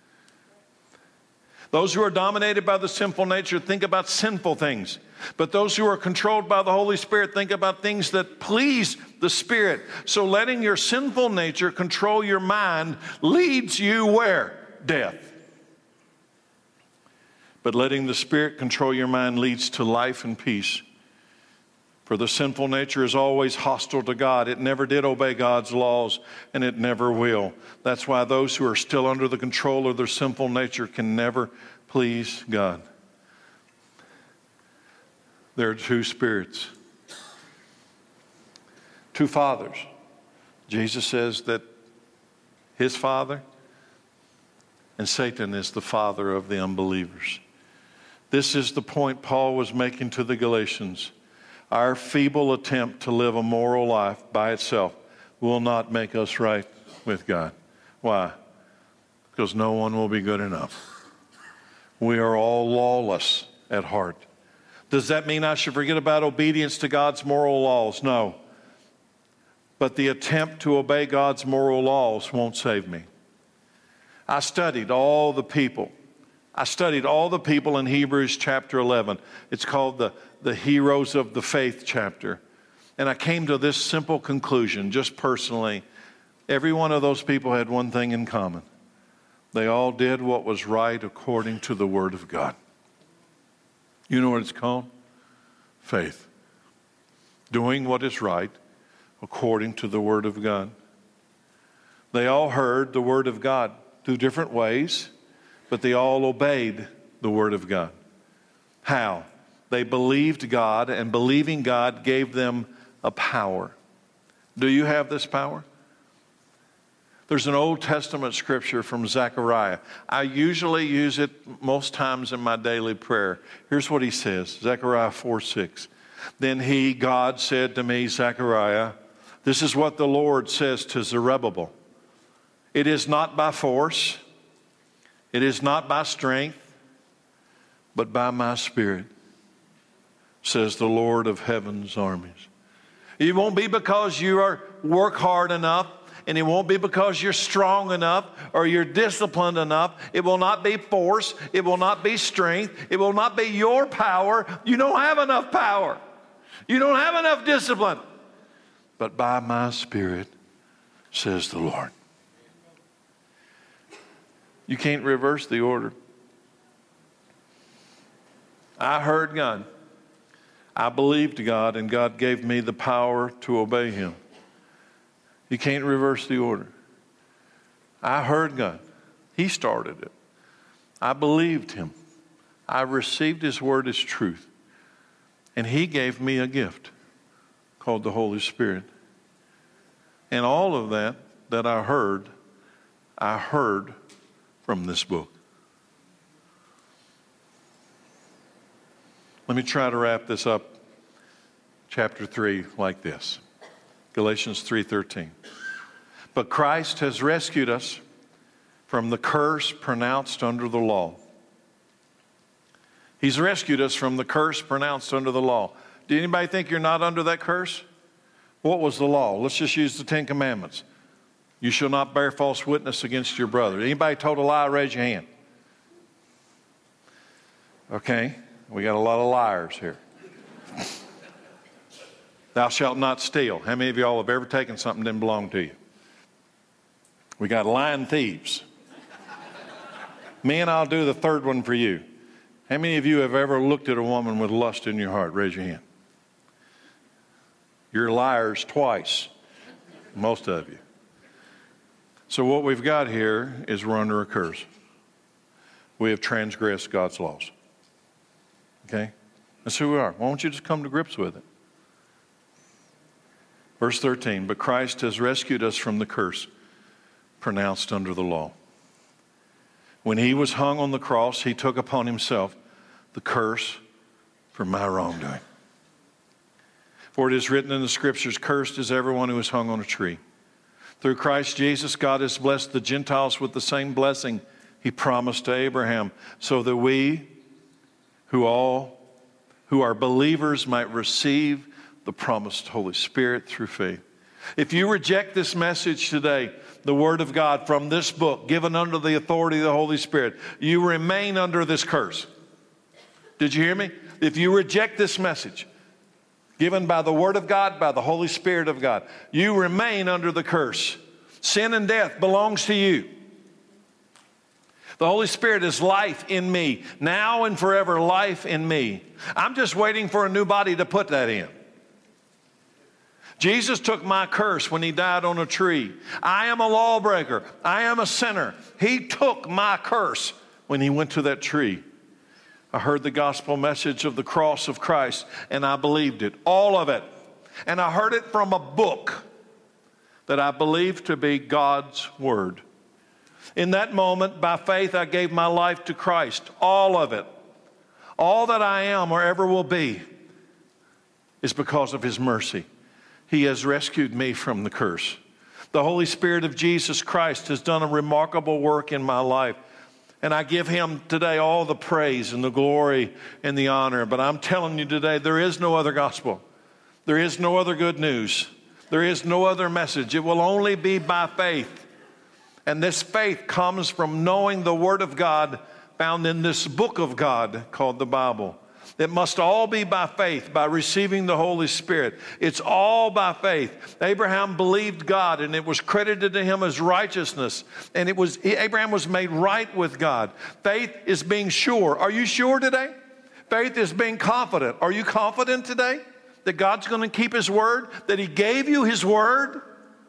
Those who are dominated by the sinful nature think about sinful things. But those who are controlled by the Holy Spirit think about things that please the Spirit. So letting your sinful nature control your mind leads you where? Death. But letting the Spirit control your mind leads to life and peace. For the sinful nature is always hostile to God. It never did obey God's laws, and it never will. That's why those who are still under the control of their sinful nature can never please God. There are two spirits, two fathers. Jesus says that his father and Satan is the father of the unbelievers. This is the point Paul was making to the Galatians. Our feeble attempt to live a moral life by itself will not make us right with God. Why? Because no one will be good enough. We are all lawless at heart. Does that mean I should forget about obedience to God's moral laws? No. But the attempt to obey God's moral laws won't save me. I studied all the people. I studied all the people in Hebrews chapter eleven. It's called the, the Heroes of the Faith chapter. And I came to this simple conclusion, just personally. Every one of those people had one thing in common. They all did what was right according to the Word of God. You know what it's called? Faith. Doing what is right according to the Word of God. They all heard the Word of God through different ways, but they all obeyed the Word of God. How? They believed God, and believing God gave them a power. Do you have this power? There's an Old Testament scripture from Zechariah. I usually use it most times in my daily prayer. Here's what he says, Zechariah four six. Then he, God, said to me, Zechariah, this is what the Lord says to Zerubbabel. It is not by force, it is not by strength, but by my Spirit, says the Lord of heaven's armies. It won't be because you are work hard enough, and it won't be because you're strong enough or you're disciplined enough. It will not be force. It will not be strength. It will not be your power. You don't have enough power. You don't have enough discipline. But by my Spirit, says the Lord. You can't reverse the order. I heard God. I believed God, and God gave me the power to obey Him. You can't reverse the order. I heard God. He started it. I believed him. I received his word as truth. And he gave me a gift called the Holy Spirit. And all of that that I heard, I heard from this book. Let me try to wrap this up, chapter three, like this. Galatians three thirteen. But Christ has rescued us from the curse pronounced under the law. He's rescued us from the curse pronounced under the law. Do anybody think you're not under that curse? What was the law? Let's just use the Ten Commandments. You shall not bear false witness against your brother. Anybody told a lie, raise your hand. Okay, we got a lot of liars here. Thou shalt not steal. How many of y'all have ever taken something that didn't belong to you? We got lying thieves. Me and I'll do the third one for you. How many of you have ever looked at a woman with lust in your heart? Raise your hand. You're liars twice, most of you. So what we've got here is we're under a curse. We have transgressed God's laws. Okay? That's who we are. Why don't you just come to grips with it? Verse thirteen, but Christ has rescued us from the curse pronounced under the law. When he was hung on the cross, he took upon himself the curse for my wrongdoing. For it is written in the scriptures, cursed is everyone who is hung on a tree. Through Christ Jesus, God has blessed the Gentiles with the same blessing he promised to Abraham, so that we who all who are believers might receive the promised Holy Spirit through faith. If you reject this message today, the Word of God from this book, given under the authority of the Holy Spirit, you remain under this curse. Did you hear me? If you reject this message, given by the Word of God, by the Holy Spirit of God, you remain under the curse. Sin and death belongs to you. The Holy Spirit is life in me, now and forever life in me. I'm just waiting for a new body to put that in. Jesus took my curse when he died on a tree. I am a lawbreaker. I am a sinner. He took my curse when he went to that tree. I heard the gospel message of the cross of Christ, and I believed it, all of it. And I heard it from a book that I believed to be God's Word. In that moment, by faith, I gave my life to Christ, all of it. All that I am or ever will be is because of his mercy. He has rescued me from the curse. The Holy Spirit of Jesus Christ has done a remarkable work in my life. And I give him today all the praise and the glory and the honor. But I'm telling you today, there is no other gospel. There is no other good news. There is no other message. It will only be by faith. And this faith comes from knowing the Word of God found in this book of God called the Bible. It must all be by faith, by receiving the Holy Spirit. It's all by faith. Abraham believed God, and it was credited to him as righteousness. And it was Abraham was made right with God. Faith is being sure. Are you sure today? Faith is being confident. Are you confident today that God's going to keep his word, that he gave you his word?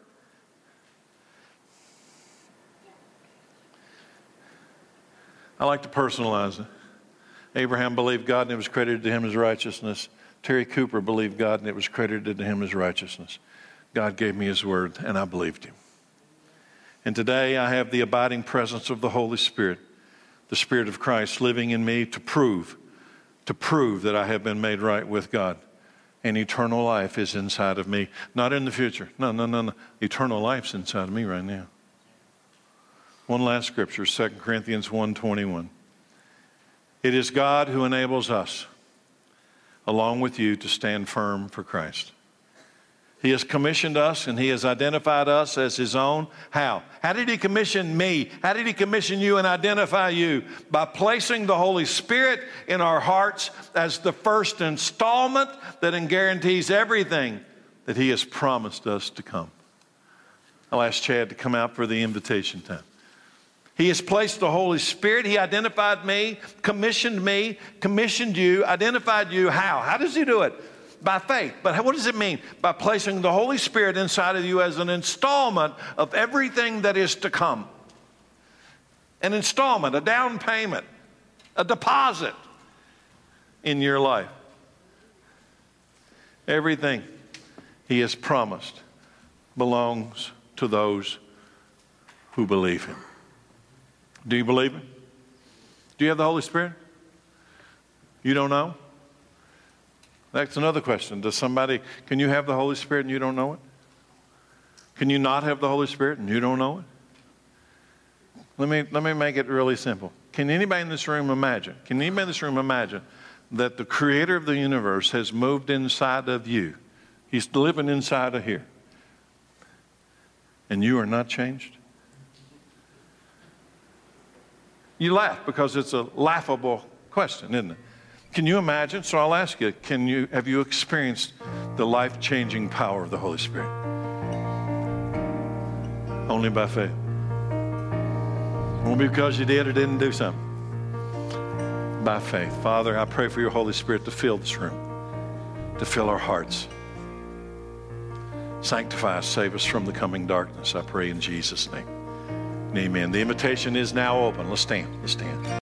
I like to personalize it. Abraham believed God and it was credited to him as righteousness. Terry Cooper believed God and it was credited to him as righteousness. God gave me his word and I believed him. And today I have the abiding presence of the Holy Spirit, the Spirit of Christ living in me to prove, to prove that I have been made right with God. And eternal life is inside of me. Not in the future. No, no, no, no. Eternal life's inside of me right now. One last scripture, Second Corinthians one twenty-one. It is God who enables us, along with you, to stand firm for Christ. He has commissioned us and he has identified us as his own. How? How did he commission me? How did he commission you and identify you? By placing the Holy Spirit in our hearts as the first installment that guarantees everything that he has promised us to come. I'll ask Chad to come out for the invitation time. He has placed the Holy Spirit. He identified me, commissioned me, commissioned you, identified you. How? How does he do it? By faith. But what does it mean? By placing the Holy Spirit inside of you as an installment of everything that is to come. an installment, a down payment, a deposit in your life. Everything He has promised belongs to those who believe Him. Do you believe Him? Do you have the Holy Spirit? You don't know? That's another question. Does somebody, can you have the Holy Spirit and you don't know it? Can you not have the Holy Spirit and you don't know it? Let me, let me make it really simple. Can anybody in this room imagine, can anybody in this room imagine that the Creator of the universe has moved inside of you? He's living inside of here. And you are not changed? You laugh because it's a laughable question, isn't it? Can you imagine? So I'll ask you, can you, have you experienced the life-changing power of the Holy Spirit? Only by faith. Won't be because you did or didn't do something. By faith. Father, I pray for your Holy Spirit to fill this room, to fill our hearts. Sanctify us, save us from the coming darkness, I pray in Jesus' name. Amen. The invitation is now open. Let's stand. Let's stand.